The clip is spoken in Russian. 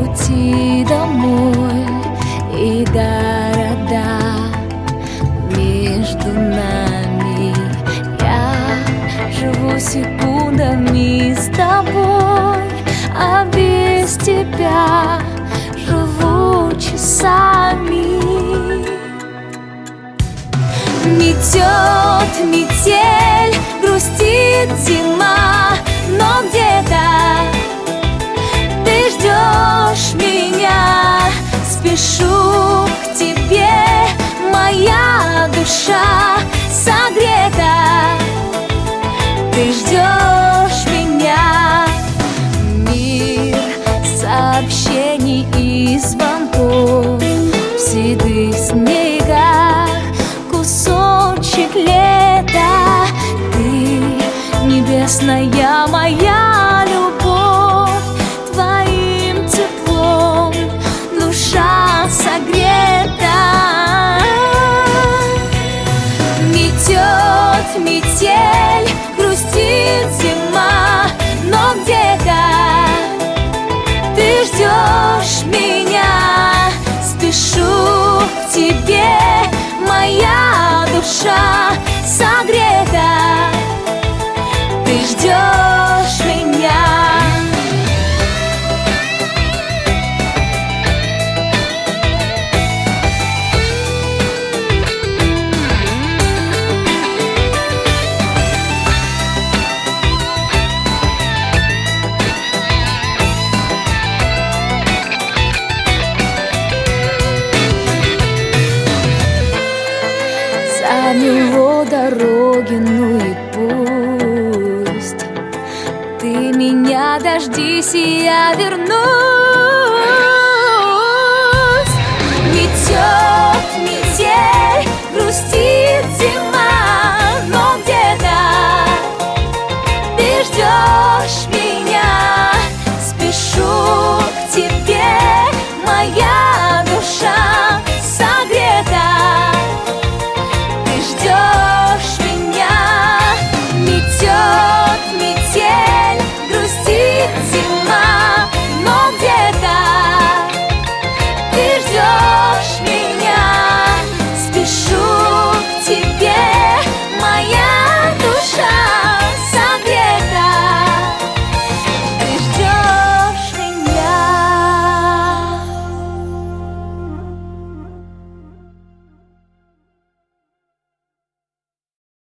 пути домой и города между нами. Я живу секундами с тобой, а без тебя живу часами. Метет метель, грустит зима, но где-то ты ждешь меня. Спешу к тебе, моя душа согрета. Ты ждешь меня. Мир сообщений и звонков в седых снегах, кусочек лета. Ты небесная моя любовь, твоим теплом душа согрета. Метет метель, грустит зима, но где-то ты ждешь меня. Спешу к тебе, моя душа согрета. Ты ждешь меня. Замело дороги, ну и пусть. Ты меня дождись, и я вернусь.